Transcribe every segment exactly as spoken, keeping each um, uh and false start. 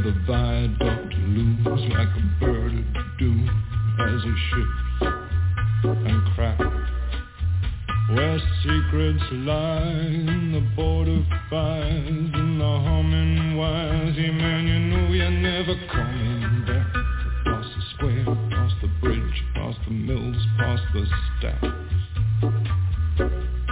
the viaduct looms like a bird of doom as he shifts and cracks. Where secrets lie in the border fires and the humming wires. Yeah, man, you know you're never coming back. Across the square, across the bridge, across the mills, past the stacks.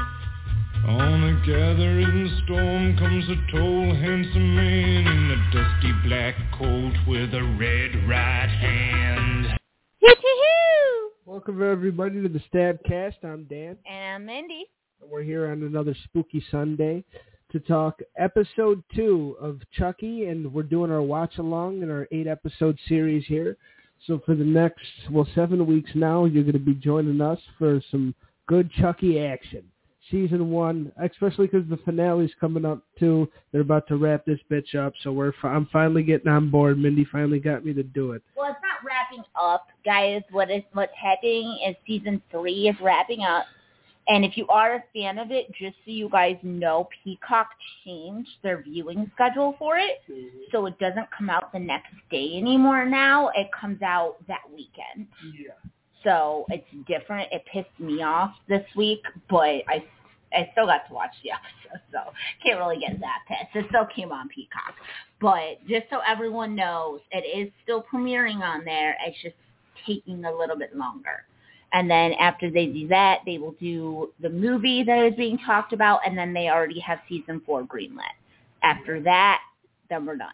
On a gathering storm comes a tall, handsome man in a dusty black coat with a red right hand. Hoo-hoo-hoo! Welcome everybody to the Stabcast. I'm Dan. And I'm Mindy. And we're here on another spooky Sunday to talk episode two of Chucky, and we're doing our watch along in our eight episode series here. So for the next, well, seven weeks now, you're going to be joining us for some good Chucky action. Season one, especially because the finale's coming up too. They're about to wrap this bitch up, so we're fi- I'm finally getting on board. Mindy finally got me to do it. Well, it's not wrapping up, guys. What is what's happening is season three is wrapping up, and if you are a fan of it, just so you guys know, Peacock changed their viewing schedule for it, mm-hmm. so it doesn't come out the next day anymore. Now it comes out that weekend. Yeah. So it's different. It pissed me off this week, but I, I still got to watch the episode, so can't really get that pissed. It still came on Peacock. But just so everyone knows, it is still premiering on there. It's just taking a little bit longer. And then after they do that, they will do the movie that is being talked about, and then they already have season four greenlit. After that, then we're done.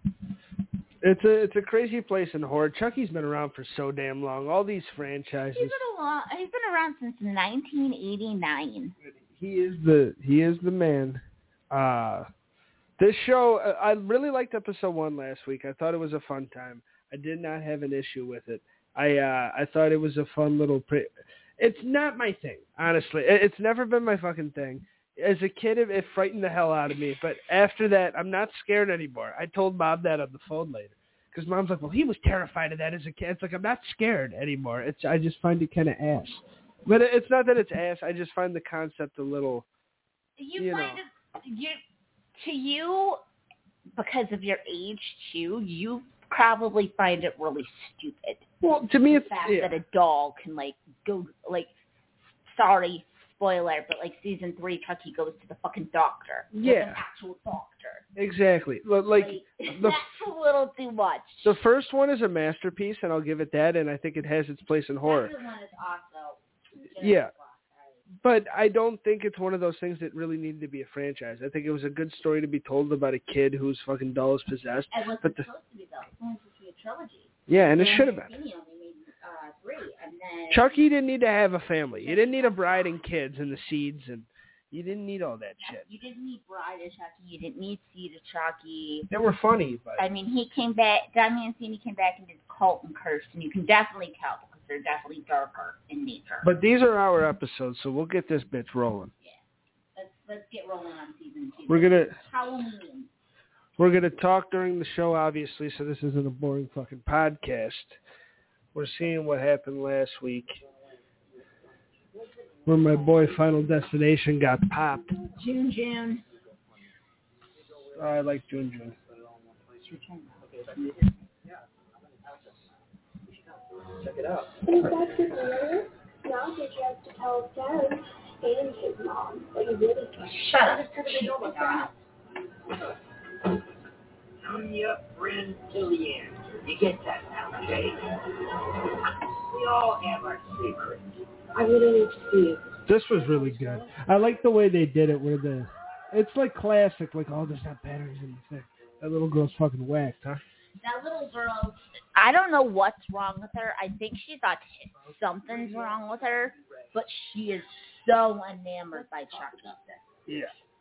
It's a it's a crazy place in horror. Chucky's been around for so damn long. All these franchises. He's been, a long, he's been around since nineteen eighty-nine. He is the he is the man. Uh, this show, I really liked episode one last week. I thought it was a fun time. I did not have an issue with it. I uh, I thought it was a fun little. Pre- it's not my thing, honestly. It's never been my fucking thing. As a kid, it, it frightened the hell out of me. But after that, I'm not scared anymore. I told Mom that on the phone later. Because Mom's like, well, he was terrified of that as a kid. It's like, I'm not scared anymore. It's I just find it kind of ass. But it, it's not that it's ass. I just find the concept a little, You, you find know. it, you, to you, because of your age, too, you probably find it really stupid. Well, to me, the it's... The fact yeah. that a doll can, like, go, like, sorry, spoiler, but like season three, Chucky goes to the fucking doctor. Yeah. An actual doctor. Exactly. Like, like the, the, that's a little too much. The first one is a masterpiece, and I'll give it that, and I think it has its place in horror. The second one is also. Yeah. But I don't think it's one of those things that really needed to be a franchise. I think it was a good story to be told about a kid whose fucking doll is possessed. It wasn't but the, supposed to be, though. It was supposed to be a trilogy. Yeah, and, and it should have been. Uh, three, and then Chucky didn't need to have a family. You didn't need a bride and kids and the seeds, and you didn't need all that yeah, shit. You didn't need Bride of Chucky. You didn't need Seed of Chucky. They were funny, but I mean, he came back. Don Mancini came back and did Cult and Curse, and you can definitely tell because they're definitely darker in nature. But these are our episodes, so we'll get this bitch rolling. Yeah, let's let's get rolling on season two. We're gonna Halloween. We're gonna talk during the show, obviously, so this isn't a boring fucking podcast. We're seeing what happened last week where my boy Final Destination got popped. June, June. Oh, I like June, June. Check it out. In fact, his mother now gets to tell Dad and his mom what you really can. Shut up. I'm your friend till the end. You get that now, Jay? We all have our secrets. I really need to see it. This was really good. I like the way they did it where the, it's like classic, like, oh, there's not batteries in the thing. That little girl's fucking whacked, huh? That little girl, I don't know what's wrong with her. I think she's autistic. Something's wrong with her, but she is so enamored by Chucky. Yeah.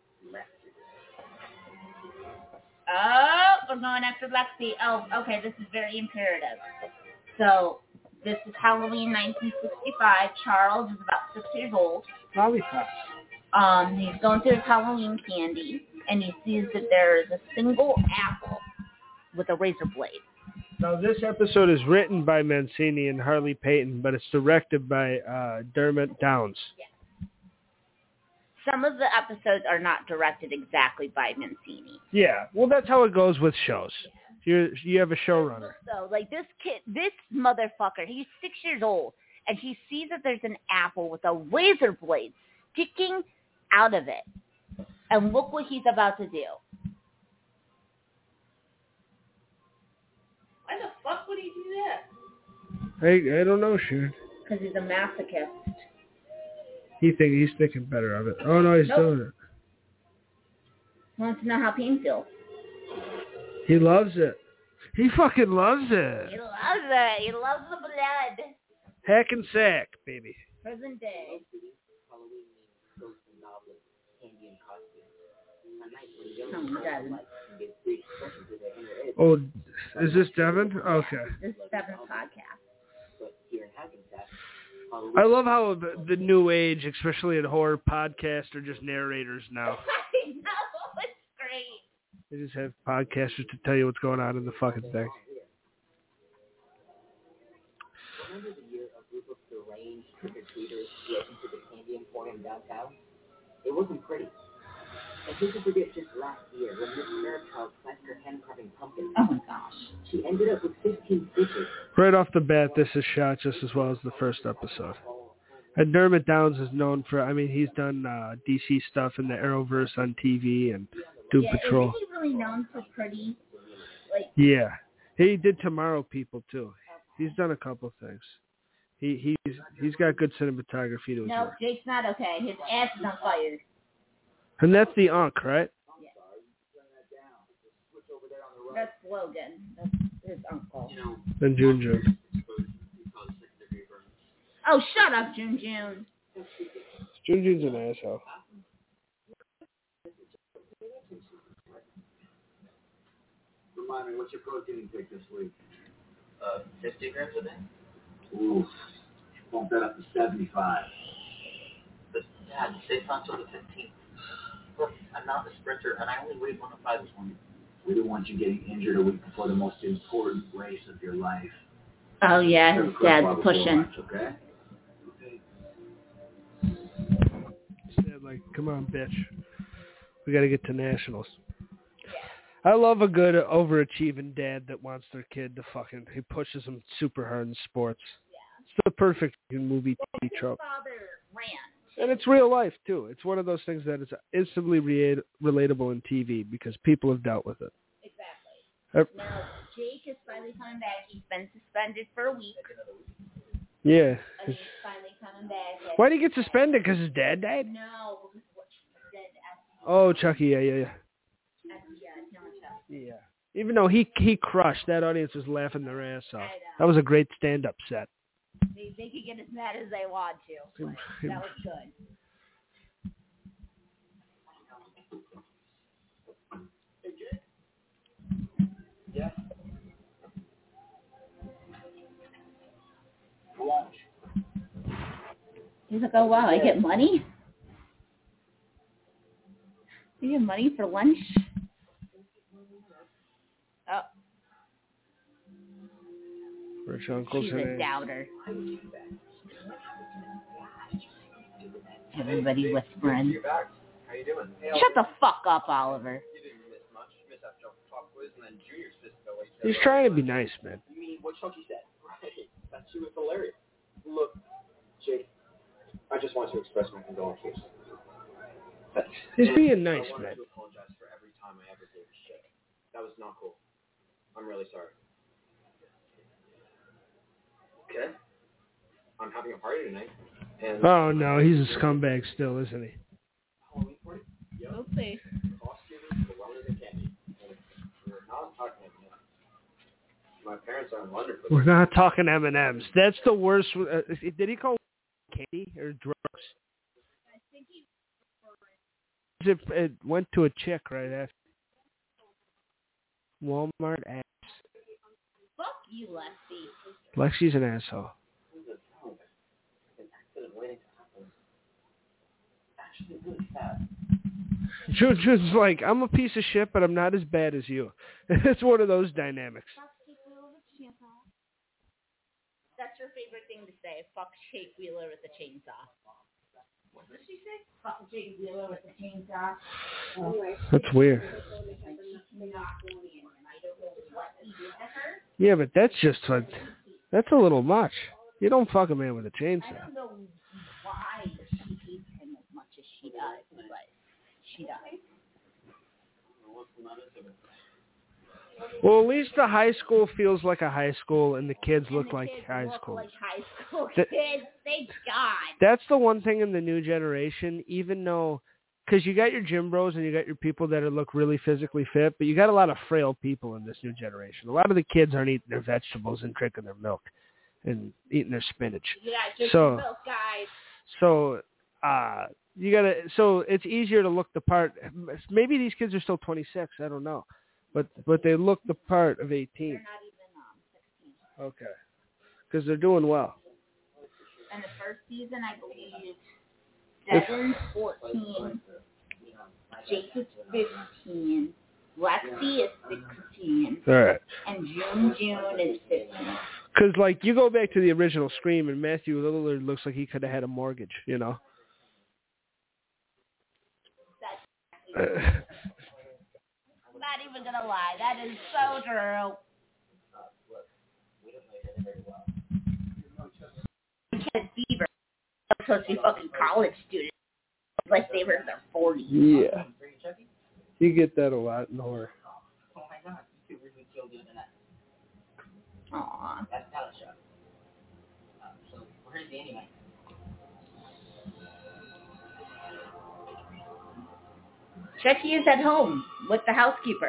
Oh, we're going after Lexi. Oh, okay, this is very imperative. So, this is Halloween nineteen sixty-five. Charles is about six years old. Lollipops. Um, he's going through his Halloween candy, and he sees that there is a single apple with a razor blade. Now, this episode is written by Mancini and Harley Payton, but it's directed by uh, Dermot Downs. Yeah. Some of the episodes are not directed exactly by Mancini. Yeah, well, that's how it goes with shows. You you have a showrunner. So, like, this kid, this motherfucker, he's six years old, and he sees that there's an apple with a razor blade sticking out of it. And look what he's about to do. Why the fuck would he do that? I I don't know, Sharon. Because he's a masochist. He think he's thinking better of it. Oh no, he's Nope. doing it. He wants to know how pain feels. He loves it. He fucking loves He it. loves it. He loves the blood. Hack and sack, baby. Present day. Halloween means ghosts and goblins, candy and costumes. A night when young Oh, children God. can get free expression to their inner edge. Oh, is this Devin? Okay. This is Devin's podcast. But here in Hackensack, Halloween I love how the, the new age, especially in horror podcasts, are just narrators now. I know. It's great. They just have podcasters to tell you what's going on in the fucking thing. Remember the year a group of deranged trick-or-treaters went into the Candy Emporium downtown? It wasn't pretty. And who could forget just last year when Miss Fairchild slashed her hand-carving pumpkin? Oh, my gosh. She ended up with fifteen stitches. Right off the bat, this is shot just as well as the first episode. And Dermot Downs is known for, I mean, he's done uh, D C stuff in the Arrowverse on T V and Doom Yeah, Patrol. isn't he really known for pretty? Like, Yeah. He did Tomorrow People, too. He's done a couple things. He He's he's got good cinematography to his no, work. Jake's not okay. His ass is on fire. And that's the Unk, right? That's Logan. That's his uncle. You know, And June June. Oh, shut up, June June. June June's an asshole. Remind me, what's your protein intake this week? uh, fifty grams a day? Ooh, bump that up to seventy-five. But, Dad, it's not until the fifteenth. Look, I'm not a sprinter, and I only weighed one oh five this morning. We don't want you getting injured a week before the most important race of your life. Oh, yeah, his Never quit dad's while before pushing. lunch, okay? Said like, come on, bitch. We got to get to nationals. I love a good overachieving dad that wants their kid to fucking, he pushes them super hard in sports. It's the perfect movie T V trope. Father ran. And it's real life, too. It's one of those things that is instantly re- relatable in T V because people have dealt with it. Exactly. Uh, Now, Jake is finally coming back. He's been suspended for a week. yeah. And he's finally coming back. Why did he get suspended? Because his dad died? No, because what she said at Oh, Chucky, yeah, yeah, yeah. at the uh, Killing Show. Yeah. Even though he he crushed, that audience was laughing their ass off. I know. That was a great stand-up set. They, they could get as mad as they want to, but that was good. Yeah. For lunch. He's like, oh, wow, I get money? You get money for lunch? Oh, Rich uncles she's and a aunts. doubter. Everybody whispering. You're back. How you doing? Hey, Shut the fuck up, Oliver. You didn't miss much. Miss that jump pop quiz, and then Junior's fist fell away. He's trying to be nice, man. You mean what Chucky said? Right. That she was hilarious. Look, Jake, I just want to express my condolences. He's And being nice, I wanted man. to apologize for every time I ever gave a shit. That was not cool. I'm really sorry. Okay. I'm having a party tonight. And Oh, no, he's a scumbag still, isn't he? Halloween party? Yep. We'll see. Costumes, balloons, and candy. And we're not talking M and M's. My parents are in London for We're not talking M and M's. That's the worst. Uh, did he call candy or drugs? I think he It, it went to a chick right after. Walmart ass. fuck you, Lefty. Lexi's an asshole. An accident waiting to happen. Actually, really sad. Ju- June's like, I'm a piece of shit, but I'm not as bad as you. It's one of those dynamics. That's your favorite thing to say. Fuck Jake Wheeler with the chainsaw. What did she say? Fuck Jake Wheeler with the chainsaw. Anyway, That's weird. Like, she's not going in, and I don't know what Yeah, but that's just like, that's a little much. You don't fuck a man with a chainsaw. I don't know why she hates him as much as she does, but she does. Well, at least the high school feels like a high school, and the kids And look the like kids high look school. like high school That- kids. Thank God. That's the one thing in the new generation, even though, because you got your gym bros and you got your people that are, look really physically fit, but you got a lot of frail people in this new generation. A lot of the kids aren't eating their vegetables and drinking their milk and eating their spinach. Yeah, just So- milk, guys. So, uh, you gotta. So it's easier to look the part. Maybe these kids are still twenty-six. I don't know, but but they look the part of eighteen. They're not even um, sixteen. Okay, because they're doing well. In the first season, I believe It's- Devin's fourteen, Jacob's fifteen, Lexi is sixteen, All right. and June June is fifteen. Because, like, you go back to the original Scream, and Matthew Lillard looks like he could have had a mortgage, you know? That's not even gonna lie, that is so true. Because Bieber is supposed to be fucking college students, like they were in their forties. Yeah. You get that a lot in horror. Oh my God, you really killed the internet. Aww. That's not a show. Uh, so where is he anyway? Chucky is at home with the housekeeper.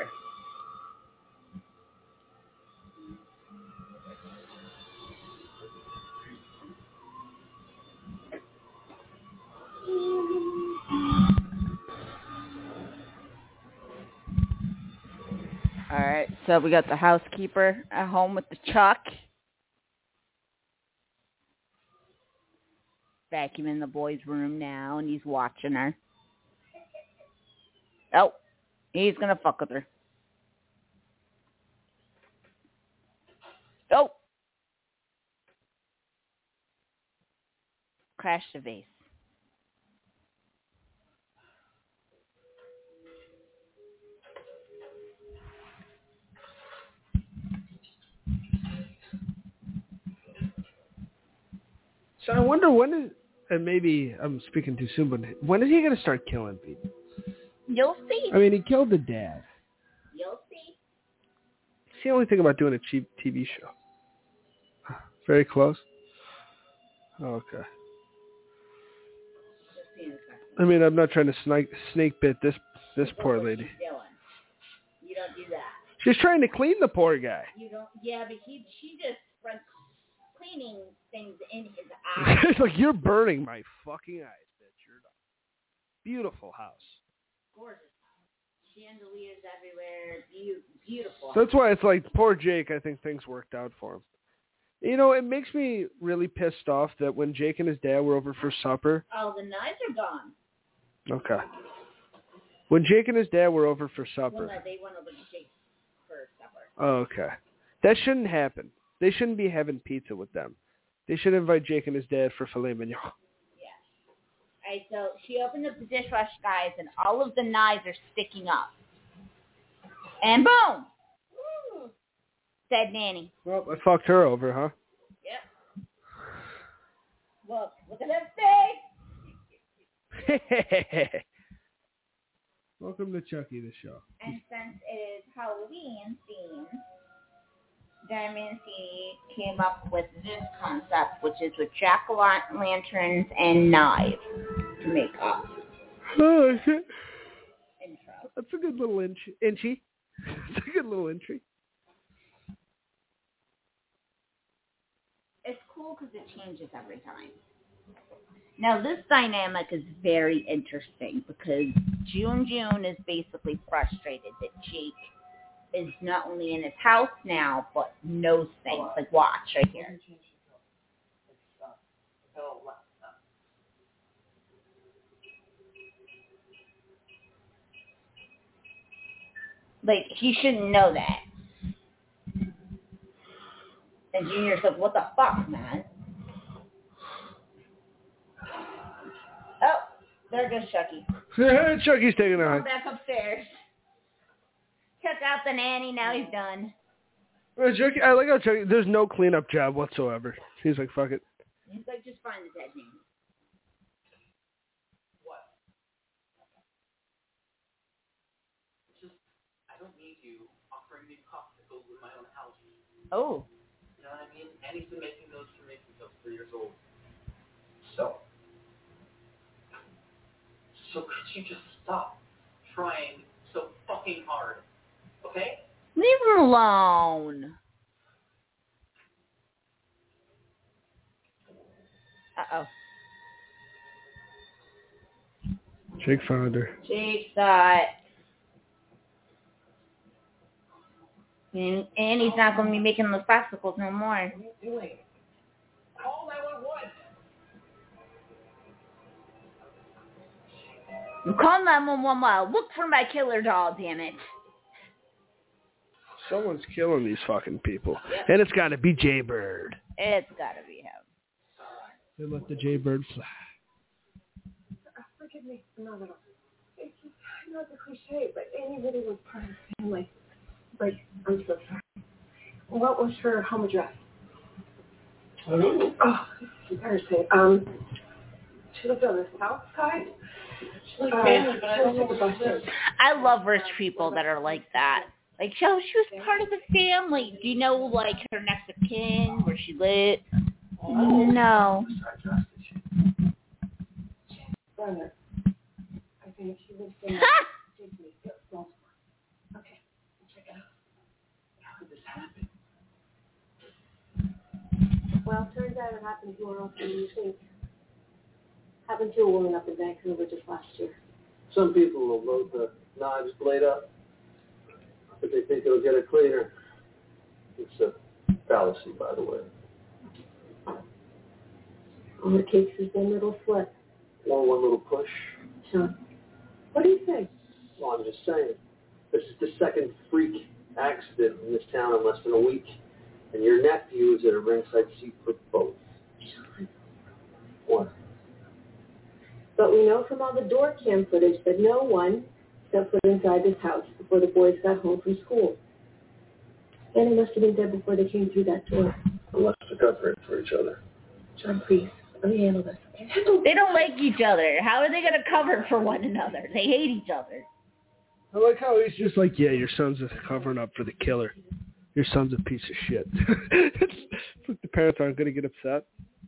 All right, so we got the housekeeper at home with the Chuck. Vacuuming the boy's room now, and he's watching her. Oh, he's going to fuck with her. Oh. Crash the vase. So I wonder when is, and maybe I'm speaking too soon, but when is he going to start killing people? You'll see. I mean, he killed the dad. You'll see. It's the only thing about doing a cheap T V show. Very close. Okay. You'll see in a second. I mean, I'm not trying to snake snake bit this this Look poor what lady. she's doing. You don't do that. She's trying to clean the poor guy. You don't. Yeah, but he she just runs cleaning things in his eyes. It's like, you're burning my fucking eyes, bitch. You're done. Beautiful house. Gorgeous. Chandeliers everywhere. Be- beautiful. That's why it's like, poor Jake, I think things worked out for him. You know, it makes me really pissed off that when Jake and his dad were over for supper. Oh, the knives are gone. Okay. When Jake and his dad were over for Well, supper. no, they went over to Jake's for supper. Oh, okay. That shouldn't happen. They shouldn't be having pizza with them. They should invite Jake and his dad for filet mignon. All right, so she opened up the dishwasher, guys, and all of the knives are sticking up. And boom! Said Nanny. Well, I fucked her over, huh? Yep. Look, look at that face! Welcome to Chucky, the show. And since it is Halloween themed, Diamond C came up with this concept, which is with jack-o'-lanterns and knives to make up. Oh, shit. Intro. That's a good little inch. Inchy. That's a good little entry. It's cool because it changes every time. Now, this dynamic is very interesting because June June is basically frustrated that Jake is not only in his house now, but knows things. Like, watch right here. Like, he shouldn't know that. And Junior's like, what the fuck, man? Oh, there goes Chucky. Chucky's taking a Go hike. back upstairs. Check out the nanny. Now he's done. Well, Chuck, I like how Chuck, there's no cleanup job whatsoever. He's like, fuck it. He's like, just find the dead man. What? Just, I don't need you offering me popsicles in my own house. Oh. You know what I mean? Annie's been making those for me since I was three years old. So, so could you just stop trying so fucking hard, okay? Leave him alone. Uh-oh. Jake found her. Jake thought... And, and he's not going to be making those popsicles no more. What are you doing? Call nine one one. Call nine one one. Look for my killer doll, damn it. Someone's killing these fucking people. And it's got to be Jaybird. It's got to be him. They let the Jaybird fly. Forgive me, not at all. It's just not the cliche, but Annie really was part of the family. Like, I'm so sorry. What was her home address? Oh, it's embarrassing. Um, she lived on the south side. She lived on but I don't know what the I love rich people that are like that. Like, so she was part of the family. Do you know, like, her next of kin, where she lived? No. Brother. I think she lives in Baltimore. Okay, check it out. How did this happen? Well, turns out it happened more often than you think. Happened to a woman up in Vancouver just last year. Some people will load the knives blade up, but they think it'll get it cleaner. It's a fallacy, by the way. All it takes is one little slip. Or one little push. Sure. What do you think? Well, I'm just saying. This is the second freak accident in this town in less than a week. And your nephew is at a ringside seat for both. What? But we know from all the door cam footage that no one stepped foot inside this house before the boys got home from school. And they must have been dead before they came through that door. Unless they're covering for each other. John, please, let me handle this, okay? They don't like each other. How are they going to cover for one another? They hate each other. I like how he's just like, yeah, your son's just covering up for the killer. Your son's a piece of shit. It's like the parents aren't going to get upset.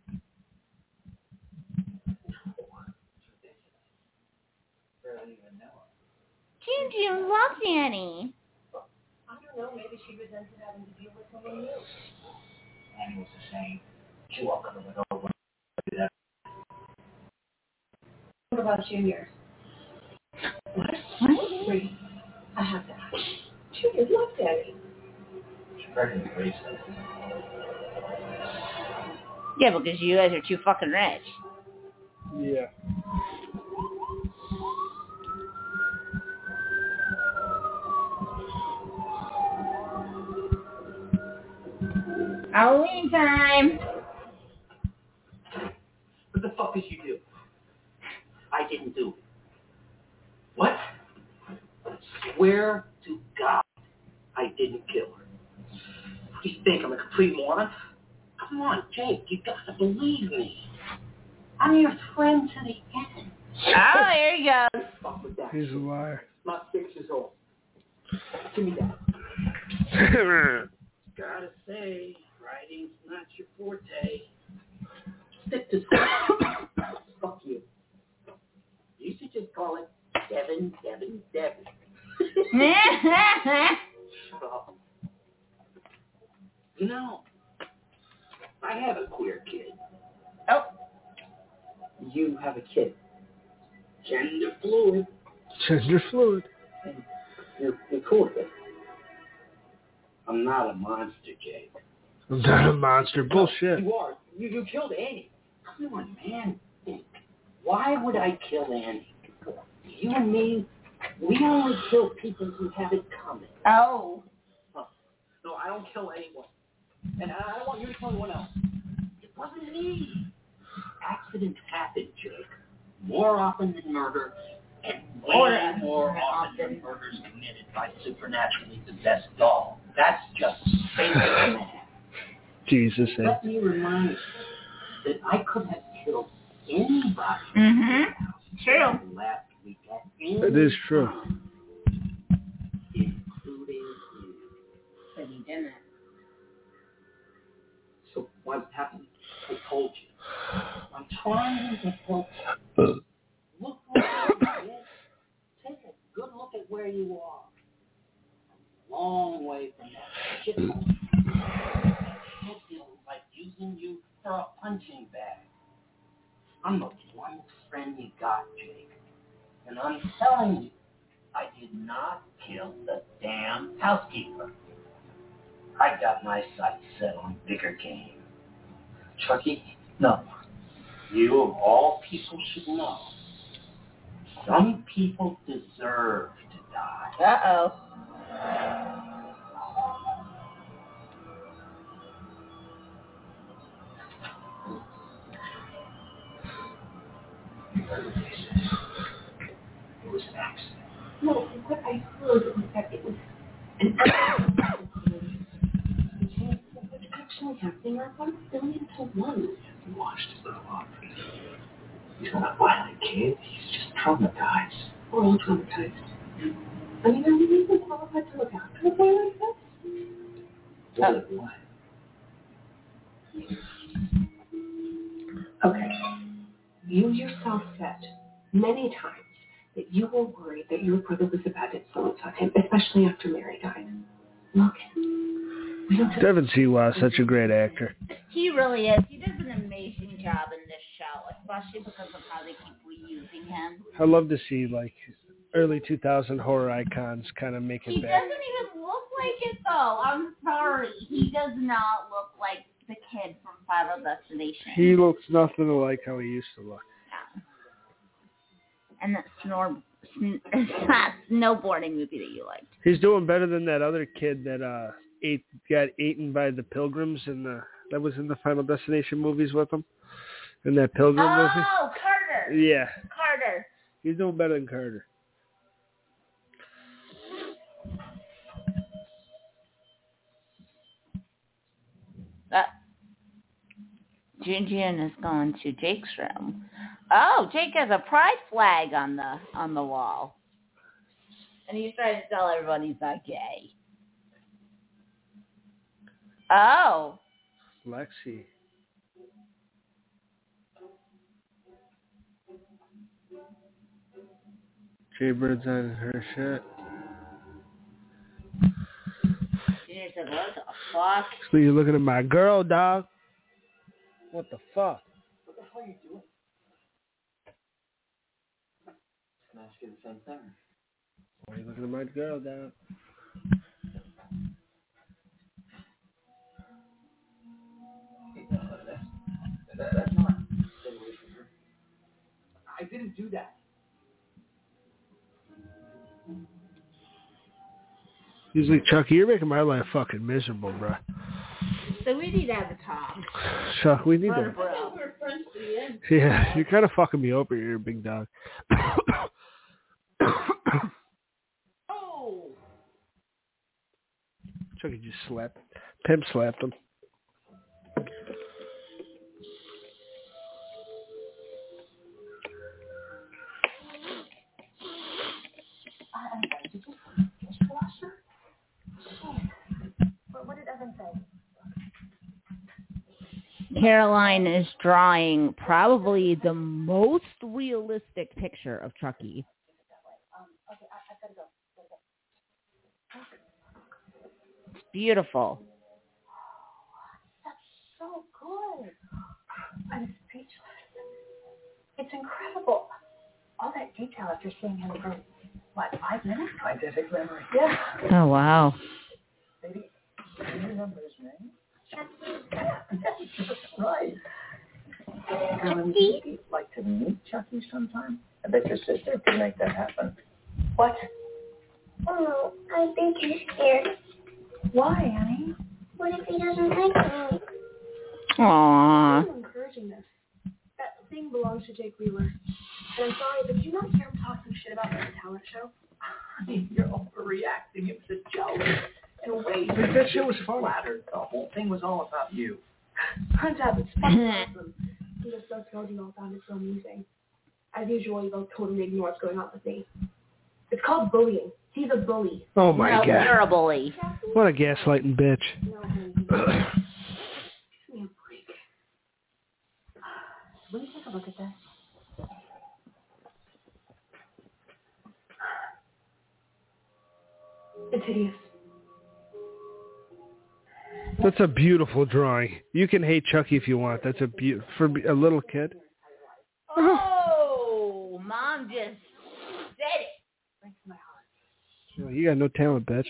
Ginger loves Annie. I don't know, maybe she resented having to deal with someone new. Annie was the same. She walked over the door. What about Junior? What? What? Wait, I have to ask. Junior loved Annie. She's pregnant with Lisa. Yeah, because you guys are too fucking rich. Yeah. Halloween time. What the fuck did you do? I didn't do it. What? Swear to God, I didn't kill her. What do you think? I'm a complete moron? Come on, Jake, you gotta believe me. I'm your friend to the end. Oh, here he goes. Fuck with that. He's a liar. I'm not six years old. Give me that. Gotta say, writing's not your forte. Stick to school. Fuck you. You should just call it Devin, Devin, Devin. Shut up. You know, I have a queer kid. Oh. You have a kid. Gender fluid. Gender fluid. And you're, you're cool with it. I'm not a monster, Jake. I'm not a monster. Bullshit. You are. You, you killed Annie. Come on, man. Why would I kill Annie? You and me, we only kill people who have it coming. Oh. Huh. No, I don't kill anyone. And I don't want you to kill anyone else. It wasn't me. Accidents happen, Jake. More often than murder. And way more often than murders committed by supernaturally possessed doll. That's just basic math. Jesus. Let me remind you that I could have killed anybody. Mm-hmm. True. Last week at any It is true. time, including you. But he didn't. So what's happening? I told you. I'm trying to help you. Look what you did. Take a good look at where you are. A long way from that shit. I feel like using you for a punching bag. I'm the one friend you got, Jake. And I'm telling you, I did not kill the damn housekeeper. I got my sights set on bigger game. Chucky, no. You of all people should know. Some people deserve to die. Uh-oh. It was an accident. No, what I heard was that it was an accident. What's actually happening are one billion to one. You watched him grow up. He's not a violent kid. He's just traumatized. We're all traumatized. I mean, are we even qualified to look after a boy like this? What? What? Okay. You yourself said many times that you were worried that your brother was a bad influence on him, especially after Mary died. Look, we don't have Devin Sewa is such a great actor. He really is. He does an amazing job in this show, especially because of how they keep reusing him. I love to see like early two thousand horror icons kind of make it He back. doesn't even look like it, though. I'm sorry. He does not look like the kid from Final Destination. He looks nothing like how he used to look. Yeah. And that snore, sn- that snowboarding movie that you liked. He's doing better than that other kid that uh ate got eaten by the pilgrims and the that was in the Final Destination movies with him. In that pilgrim oh, movie. Oh, Carter. Yeah. Carter. He's doing better than Carter. That June June is going to Jake's room. Oh, Jake has a pride flag on the on the wall, and he's trying to tell everyone he's not gay. Oh, Lexi. Jaybird's on her shit. Junior said, "What the fuck?" So you're looking at my girl, dog. What the fuck? What the hell are you doing? I'm asking the same thing. Why are you looking at my girl, dog? That, that, that's not stay away from her. I didn't do that. He's like, Chucky, you're making my life fucking miserable, bro. So we need to have a talk. Chuck, we need Bro, to. bro. we're friends to the end. Yeah, you're kind of fucking me over here, big dog. Oh. Chucky just slapped. Pimp slapped him. What did Evan say? Caroline is drawing probably the most realistic picture of Chucky. It's beautiful. That's so good. I'm speechless. It's incredible. All that detail after seeing him for, what, five minutes? Scientific memory. Yeah. Oh, wow. Baby, do you remember his name? That's right. Um, you'd like to meet Chucky sometime? I bet your sister could make that happen. What? Oh, I think he's scared. Why, honey? What if he doesn't like me? Aww. I'm encouraging this. That thing belongs to Jake Wheeler. And I'm sorry, but you not hear him talk some shit about my talent show? I mean, you're overreacting. It was a joke. In a way, I think that shit was funny. Flattered. The whole thing was all about you. Turns out it's fucking awesome. He just does Rosie all the time. It's so amusing. As usual, he both totally ignore what's going on with me. It's called bullying. He's a bully. Oh my no, god. You're a bully. What a gaslighting bitch. No, honey. Give me a break. Will you take a look at this? It's hideous. That's a beautiful drawing. You can hate Chucky if you want. That's a be- for a little kid. Oh, Mom just said it. Breaks my heart. You got no talent, bitch.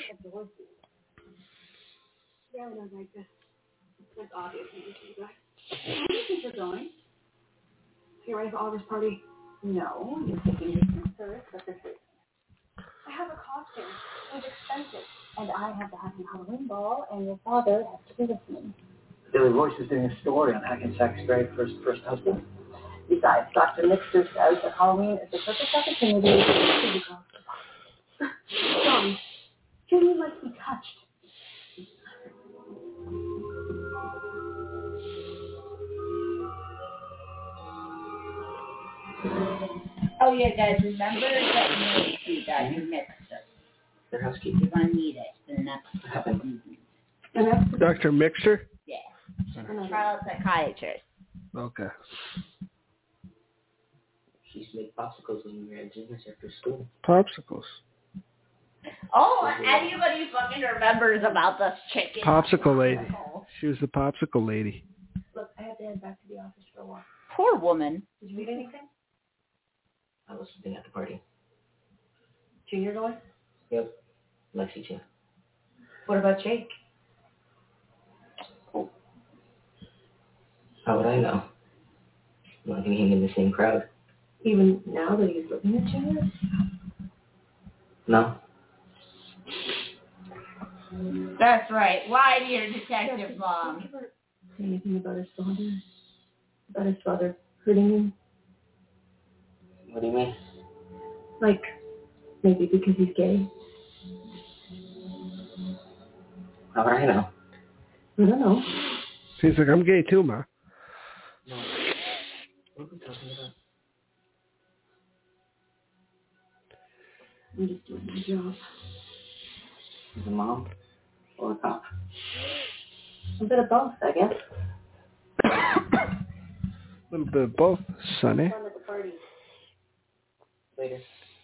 Yeah, when I was like this. That's obvious. You guys. Where do you think you're going? So you're ready for Oliver's party? No, you're taking me to service, but this is. I have a costume. It's expensive. And I have to have a Halloween ball, and your father has to be listening. Billy Royce is doing a story on Hackensack's very first first husband. Besides, Doctor Mixter says that Halloween is the perfect opportunity to be called. John, Jimmy likes to be touched. Oh yeah, guys, remember that you see Doctor Mixer. Their housekeeper. You're gonna need it for the next couple of evenings. Doctor Mixer? Yeah. Trial psychiatrist. Okay. She used to make popsicles when we were at gymnast after school. Popsicles. Oh, anybody fucking remembers about this chicken? Popsicle lady. She was the popsicle lady. Look, I have to head back to the office for a while. Poor woman. Did you read anything? I was sitting at the party. Junior going? Yep. Lexi too. What about Jake? Oh. How would I know? I'm not going to hang in the same crowd. Even now that he's looking at Junior? No. That's right. Why, dear Detective Mom? Did you ever say anything about his father? About his father hurting him? What do you mean? Like, maybe because he's gay? How would I know? I don't know. He's like, I'm gay too, Ma. No. What are we talking about? I'm just doing my job. As a mom or a cop? A bit of both, I guess. A little bit of both, Sonny. Fun at the party. Later.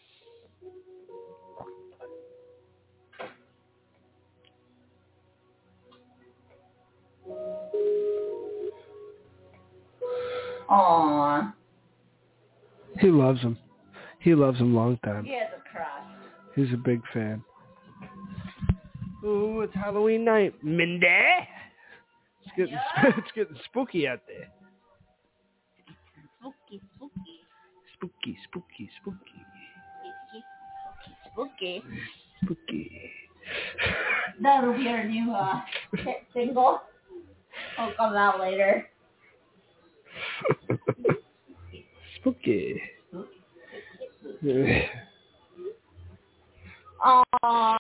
Aww. He loves him. He loves him long time. He has a crush. He's a big fan. Ooh, it's Halloween night. Mindy! It's getting, Yeah. it's getting spooky out there. Spooky, spooky. Spooky, spooky, spooky. Spooky. Spooky. That'll be our new uh, hit single. It'll come out later. Spooky. Aww.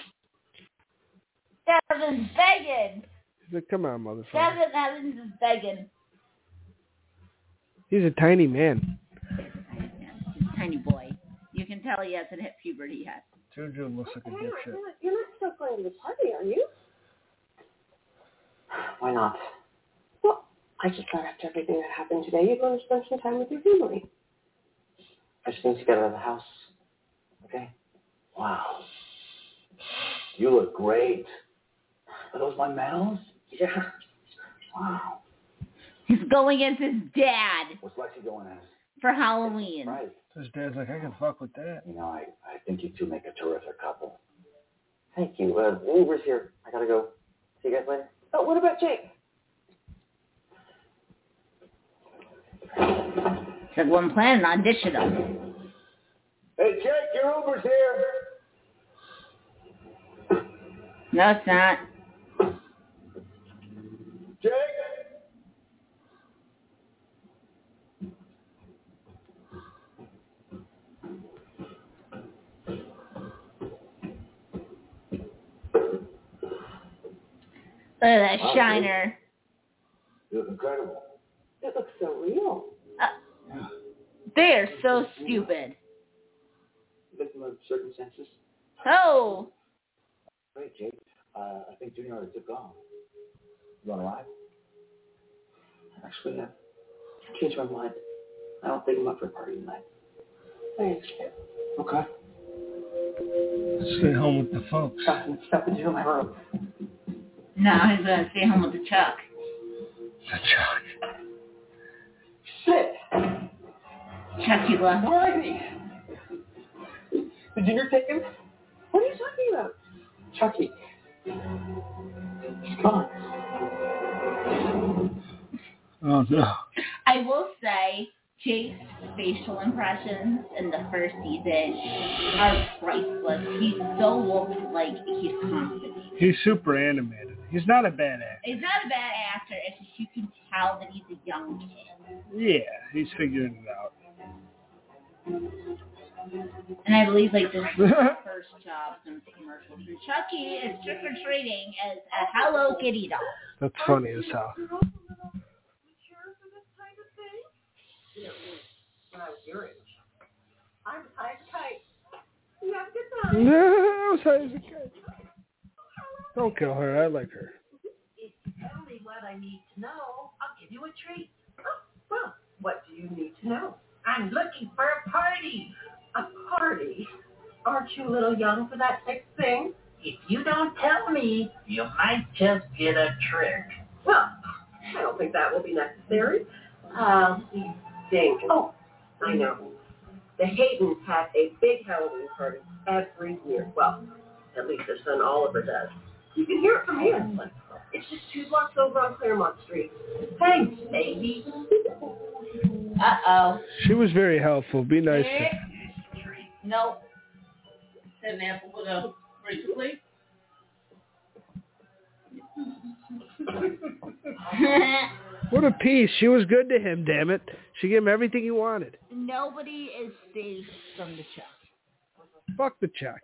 Devin's begging. He's like, come on, motherfucker. Devin Evans is begging. He's a tiny man. He's a tiny boy. You can tell he hasn't hit puberty yet. Juju looks like a Hey, dipshit. you're not, you're not still going to the party, are you? Why not? Well, I just thought after everything that happened today, you'd want to spend some time with your family. I just need to get out of the house. Okay? Wow. You look great. Are those my medals? Yeah. Wow. He's going as his dad What's Lexi going as? for Halloween. Right. His dad's like, I can fuck with that. You know, I, I think you two make a terrific couple. Thank you. Uh, Uber's here. I gotta go. See you guys later. Oh, what about Jake? Said one planning on ditching him. Hey, Jake, your Uber's here. No, it's not. Jake? Look at that wow, shiner. You look incredible. It looks so real. Uh, yeah. They are so stupid. Victim of circumstances. Oh. Wait, Jake. Uh, I think Junior already took off. You want to ride? Actually, I changed my mind. I don't think I'm up for a party tonight. Thanks. Okay. Let's stay home with the folks. Stop and do my room. No, he's going to stay home with the Chuck. The Chuck. Shit! Chucky left. Where is he? Did Junior take him? What are you talking about? Chucky. He's gone. Oh, no. I will say, Jake's facial impressions in the first season are priceless. He so looks like he's confident. He's super animated. He's not a bad actor. He's not a bad actor. It's just you can tell that he's a young kid. Yeah, he's figuring it out. And I believe like this is his first job in commercials. And Chucky is trick-or-treating as a Hello Kitty doll. That's funny as hell. When I was your age. I'm high as a kite. You have a good time. No, I was high as a kite. Don't kill her. I like her. If you tell me what I need to know, I'll give you a treat. Oh, well, what do you need to know? I'm looking for a party. A party? Aren't you a little young for that type of thing? If you don't tell me, you might just get a trick. Well, I don't think that will be necessary. Um, you think. Oh, I know. The Haydens have a big Halloween party every year. Well, at least their son Oliver does. You can hear it from here. It's just two blocks over on Claremont Street. Thanks, baby. Uh-oh. She was very helpful. Be nice to her. Nope. An apple with a recently. What a piece. She was good to him, damn it. She gave him everything he wanted. Nobody is safe from the Chuck. Fuck the Chuck.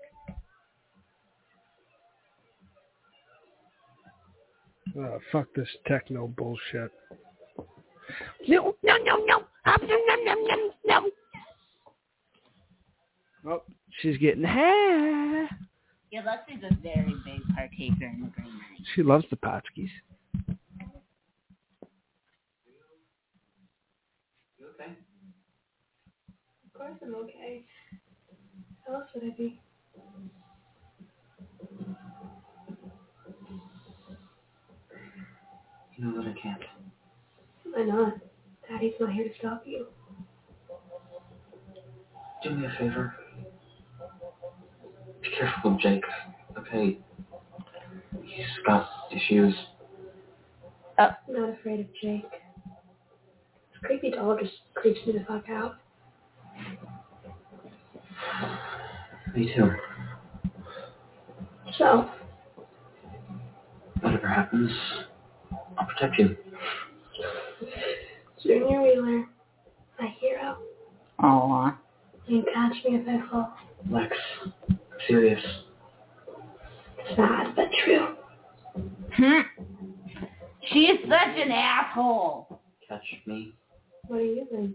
Oh, fuck this techno bullshit. No, no, no, no. No, no, no, no. Oh, she's getting high. Yeah, Lexi's a very big partaker in the Green Knight. She loves the Potskis. You okay? Of course I'm okay. How else would I be? You know that I can't. Why not? Daddy's not here to stop you. Do me a favor. Be careful with Jake, okay? He's got issues. Oh. I'm not afraid of Jake. This creepy doll just creeps me the fuck out. Me too. So? Whatever happens, I'll protect you. Junior Wheeler, my hero. Aww. You can catch me if I fall. Lex, I'm serious. Sad, but true. Hmm. She's such an asshole. Catch me. What do you think?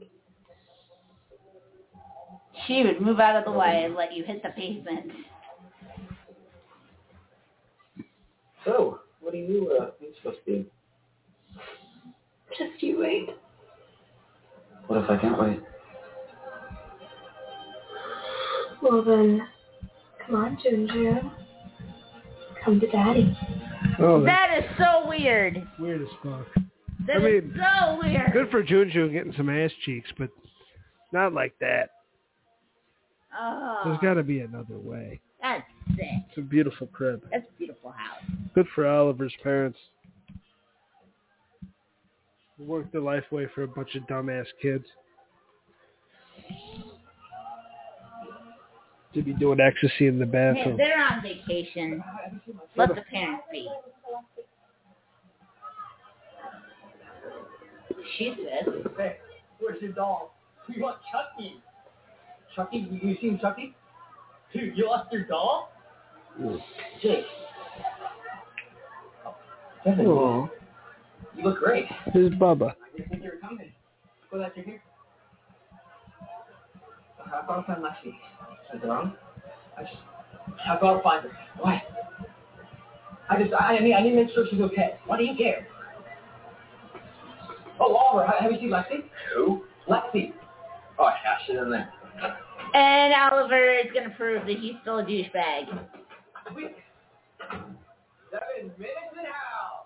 She would move out of the way and let you hit the pavement. So, what do you, uh, think it's supposed to be? Just you wait. What if I can't wait? Well then, come on, Ginger. Come to Daddy. Oh, that is so weird. Weird as fuck. That I is mean, so weird. Good for Junju getting some ass cheeks, but not like that. Oh. There's got to be another way. That's sick. It's a beautiful crib. That's a beautiful house. Good for Oliver's parents. Worked their life away for a bunch of dumbass kids. To be doing ecstasy in the Hey, bathroom. they're on vacation. Let the parents be. She says. Hey, where's your doll? We want Chucky. Chucky? You seen Chucky? Dude, you lost your doll? Mm. Jake. Kevin, Oh, you look great. here's Bubba. I didn't think you were coming. Go that you're here. I thought I found Lexi. Is it wrong? I just, I gotta find her. Why? I just, I mean, I need to make sure she's okay. Why do you care? Oh, Oliver, have you seen Lexi? Who? Lexi. Oh, yeah, she's in there. And Oliver is going to prove that he's still a douchebag. Sweet. Seven minutes in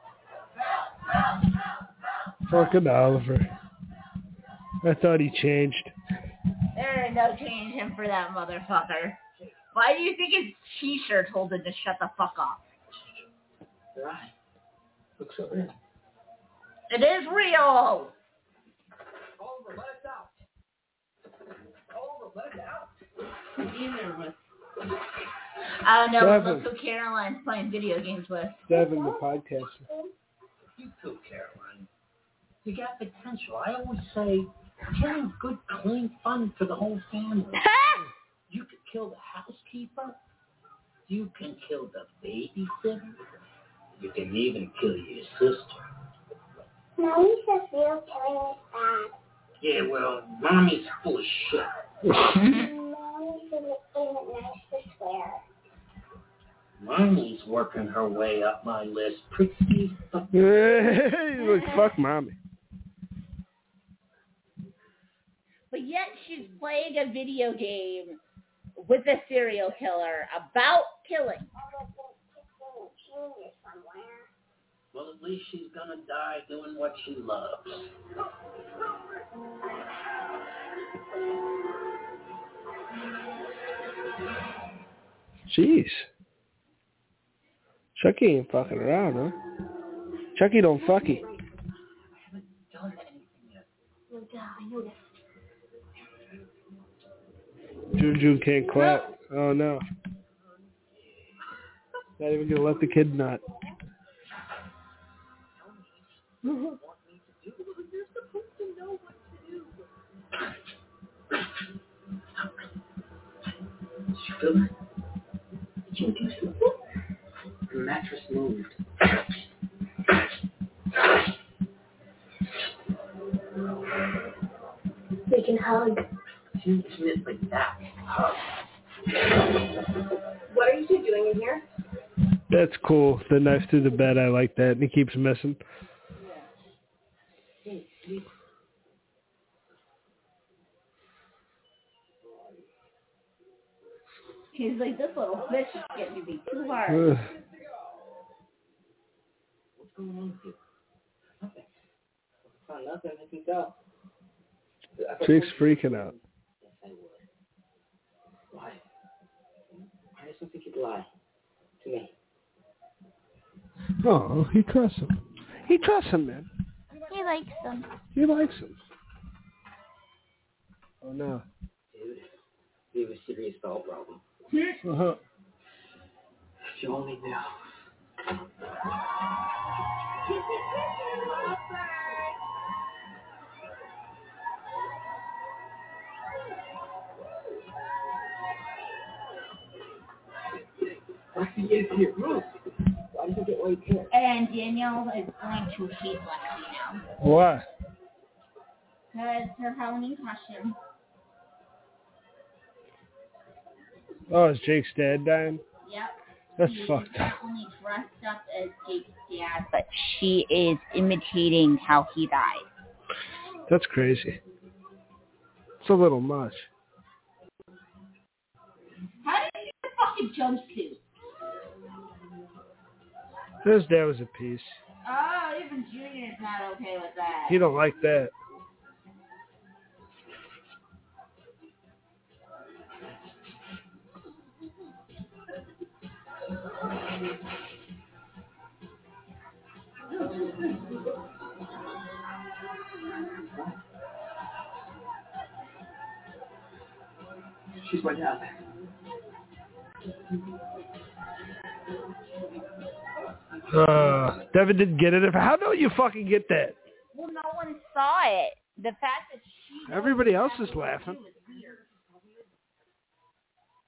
house. Fucking Oliver. I thought he changed. There ain't no change him for that motherfucker. Why do you think his t-shirt told him to shut the fuck up? Right. Looks so real. It is real. Oliver, let us out. Oliver, let us out. Either with. I don't know. Devin. Look who Caroline's playing video games with. Devin, the podcaster. You too, Caroline. You got potential. I always say, killing's good, clean fun for the whole family. You could kill the housekeeper. You can kill the babysitter. You can even kill your sister. Mommy says real killing is bad. Yeah, well, Mommy's full of shit. Mommy says it isn't nice to swear. Mommy's working her way up my list pretty fucking. Hey, look, fuck mommy. But yet she's playing a video game with a serial killer about killing. Junior somewhere. Well, at least she's gonna die doing what she loves. Jeez. Chucky ain't fucking around, huh? Chucky don't fucky. I haven't done anything yet. No doubt, I noticed. Juju can't clap. Oh no. Not even gonna let the kid nut. Did you feel it? Did you do something? The mattress moved. We can hug. She meant like that. Hug. What are you two doing in here? That's cool. The knife through the bed, I like that. And he keeps missing. Hey, sleep. He's like, this little bitch is getting to be too hard. Ugh. What's going on with you? Nothing. It's not nothing. I can tell. Chick's freaking out. Yes, I would. Why? Why does something think you'd lie to me? Oh, he trusts him. He trusts him, man. He likes them. He likes him. Oh no. Dude, we have a serious bowel problem. Uh-huh. If you only knew. Why did you get here? Move. Why did you get right here? And Danielle is going to hate Lexi now. Why? Because her Halloween costume. Oh, is Jake's dad dying? Yep. That's She fucked is up. not only dressed up as Jake's dad, but she is imitating how he died. That's crazy. It's a little much. How did you get a fucking jumpsuit? His dad was a piece. Oh, even Junior's not okay with that. He don't like that. She's my dad. Uh, Devin didn't get it. How don't you fucking get that? Well, no one saw it. The fact that she... Everybody else is laughing. was weird.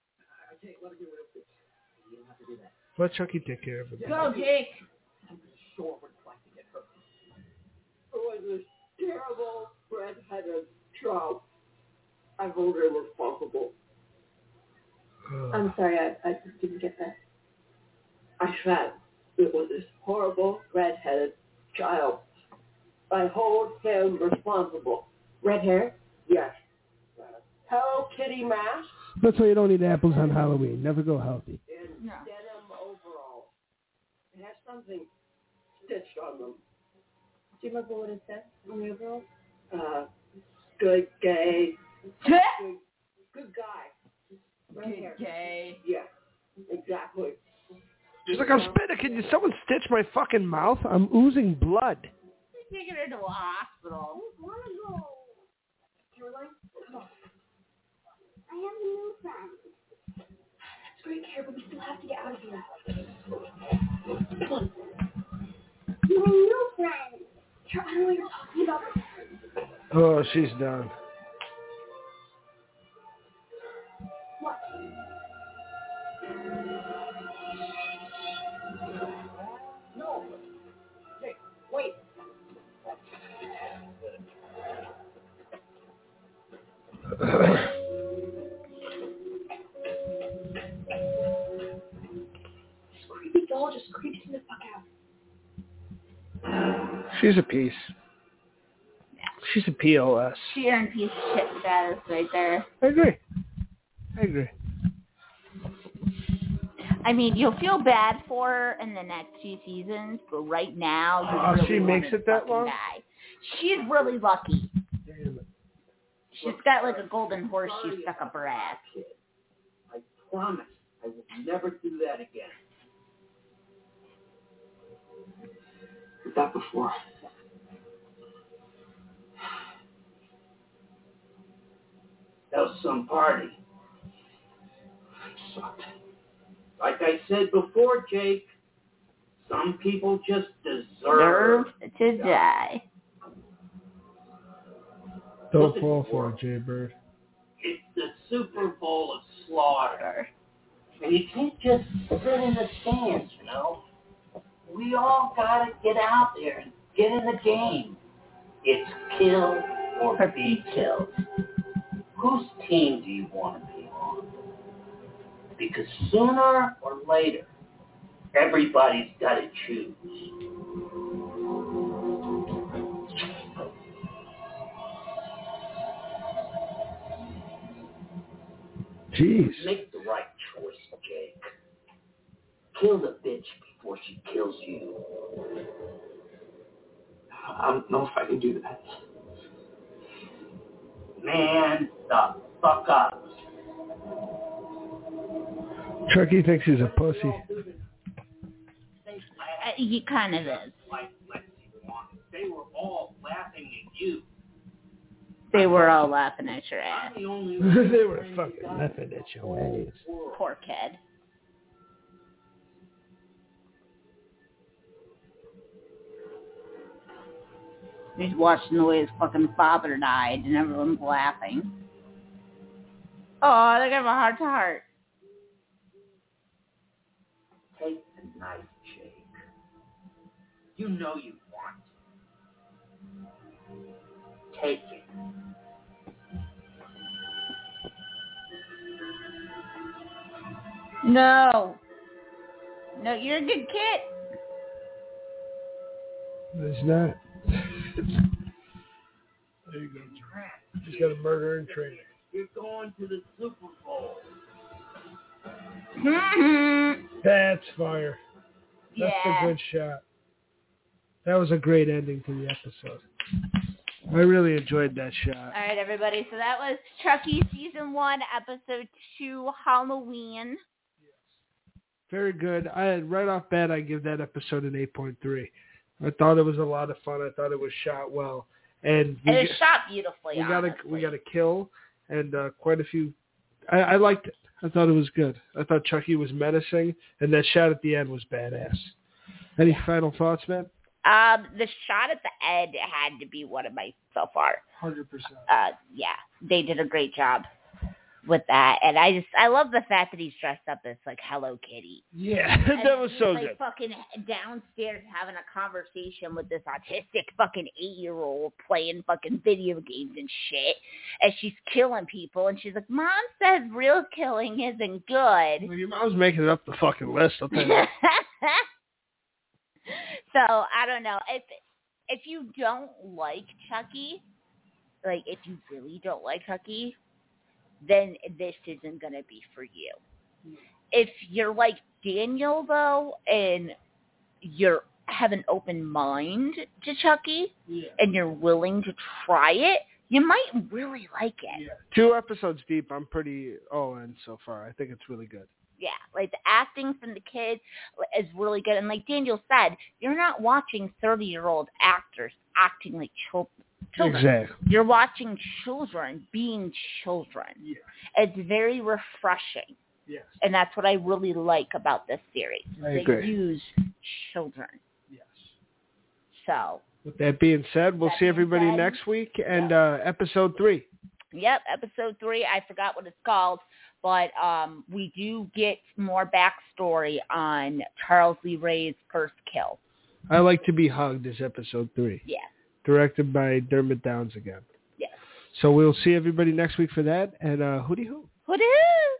Let Chucky take care of it. Go, Jake. store would like to get hurt. It was this terrible red-headed trout. I hold her responsible. I'm sorry, I, I just didn't get that. I said it was this horrible red-headed child. I hold him responsible. Red hair? Yes. Hello Kitty mask. That's why you don't eat apples on Halloween. Never go healthy. And No. denim overalls. It has something stitched on them. Do you remember what it said on the overall? Uh, good gay. good, good guy. Red Good hair. day. Yeah, exactly. She's like, I'm spitting. Can you someone stitch my fucking mouth? I'm oozing blood. Taking her to a hospital. I want to go. Caroline, come on. I have a new friend. It's great, Care, but we still have to get out of here. Come on. My new friend. Care, I don't know what you're talking about. Oh, she's done. What? No. Hey, wait. This creepy doll just creeps me the fuck out. She's a piece. She's a P O S. She earned piece of shit status right there. I agree. I agree. I mean, you'll feel bad for her in the next few seasons, but right now, you Oh, really she makes want to it that fucking long? die. She's really lucky. Damn it. She's got like a golden horseshoe stuck up her ass. Kid, I promise I will never do that again. Did that before. That was some party. It sucked. Like I said before, Jake, some people just deserve Deserve to die. Don't fall for it, Jay Bird. It's the Super Bowl of slaughter. And you can't just sit in the stands, you know. We all gotta get out there and get in the game. It's kill or be killed. Whose team do you want to be on? Because sooner or later, everybody's got to choose. Jeez. Make the right choice, Jake. Kill the bitch before she kills you. I don't know if I can do that. Man, the fuck up. Chucky thinks he's a pussy. Uh, he kind of is. Like Lexi wanted. They were all laughing at you. They were all laughing at your ass. I'm the only one. They were fucking laughing at your ways. Poor kid. He's watching the way his fucking father died and everyone's laughing. Oh, they have a heart to heart. Take the knife, Jake. You know you want it. Take it. No. No, you're a good kid. It's not. There you go, Jim. He's got a murder in training. You're going to the Super Bowl. That's fire. That's Yeah. a good shot. That was a great ending to the episode. I really enjoyed that shot. All right, everybody. So that was Chucky Season one, Episode two, Halloween. Very good. I right off bat, I give that episode an eight point three. I thought it was a lot of fun. I thought it was shot well, and we, It was shot beautifully. we got a honestly. we got a kill, and uh, quite a few. I, I liked it. I thought it was good. I thought Chucky was menacing, and that shot at the end was badass. Any final thoughts, man? Um, the shot at the end had to be one of my so far. Hundred percent. Uh, yeah, they did a great job. with that. And I just, I love the fact that he's dressed up as like Hello Kitty. Yeah, that was he's, so like, good. Fucking downstairs having a conversation with this autistic fucking eight-year-old playing fucking video games and shit, as she's killing people. And she's like, Mom says real killing isn't good. Well, your mom's making it up the fucking list. I'll tell you. So I don't know if if you don't like Chucky, like if you really don't like Chucky, then this isn't gonna be for you. If you're like Daniel though, and you're have an open mind to Chucky, yeah. and you're willing to try it, you might really like it. Yeah. Two episodes deep, I'm pretty all in so far. I think it's really good. Yeah, like the acting from the kids is really good. And like Daniel said, you're not watching thirty-year-old actors acting like children. Exactly. You're watching children being children. Yeah. It's very refreshing. Yes. And that's what I really like about this series. I they agree. use children. Yes. So. With that being said, we'll see everybody said, next week and yeah. uh, episode three. Yep, episode three. I forgot what it's called, but um, we do get more backstory on Charles Lee Ray's first kill. I Like to Be Hugged is episode three. Yeah. Directed by Dermot Downs again. Yes. So we'll see everybody next week for that. And uh, hooty hoo. Hooty hoo.